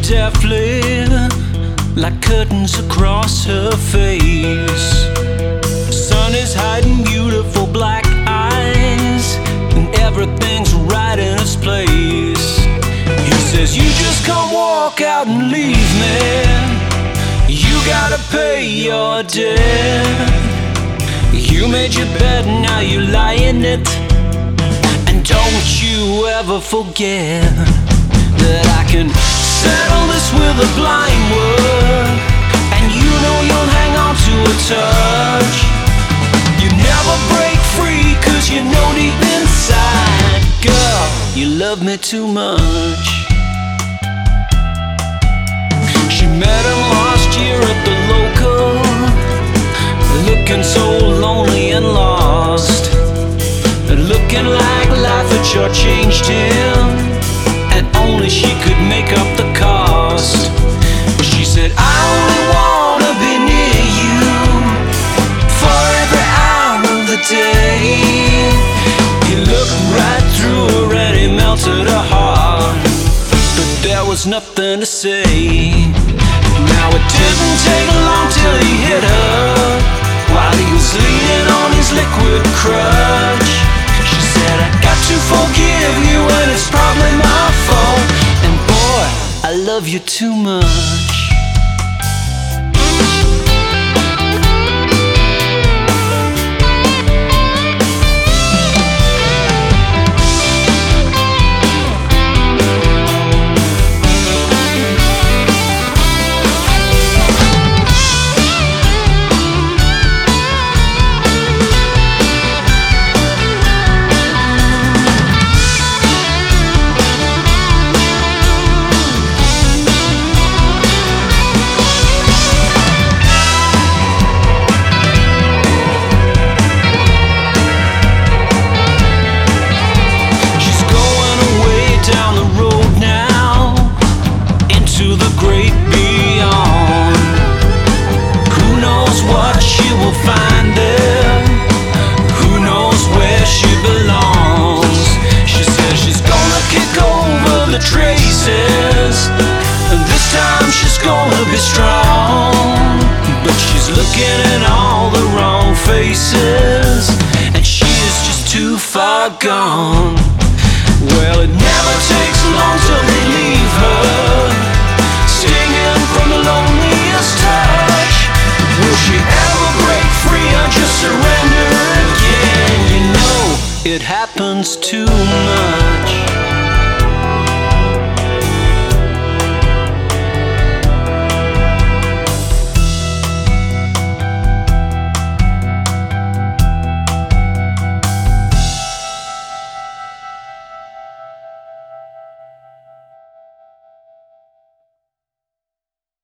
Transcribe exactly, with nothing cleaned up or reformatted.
deftly like curtains across her face. Sun is hiding beautiful black eyes, and everything's right in its place. He says, you just come walk out and leave me. You gotta pay your debt. You made your bed, now you lie in it. And don't you ever forget that I can settle this with a blind word, and you know you'll hang on to a touch. You never break free, cause you know deep inside, girl, you love me too much. She met him last year at the local, looking so lonely and lost, looking like life had shortchanged him, and only she could make up the cost. She said, I only wanna be near you for every hour of the day. He looked right through her and he melted her heart, but there was nothing to say. Now it didn't take long till he hit her while he was leaning on his liquid crutch. She said, I got to forgive you and it's probably my fault, and boy, I love you too much. Traces, and this time she's gonna be strong, but she's looking in all the wrong faces, and she is just too far gone. Well, it never takes long till they leave her, stinging from the loneliest touch. Will she ever break free or just surrender again? You know it happens too much.